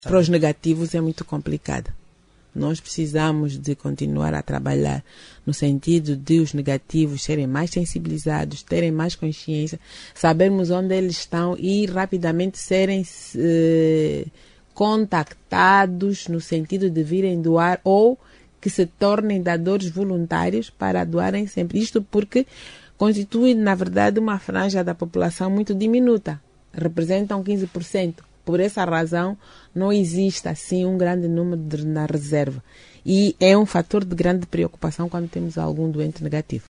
Para os negativos é muito complicado. Nós precisamos de continuar a trabalhar no sentido de os negativos serem mais sensibilizados, terem mais consciência, sabermos onde eles estão e rapidamente serem contactados no sentido de virem doar ou que se tornem dadores voluntários para doarem sempre. Isto porque constitui, na verdade, uma franja da população muito diminuta. Representam 15%. Por essa razão, não existe assim um grande número na reserva. E é um fator de grande preocupação quando temos algum doente negativo.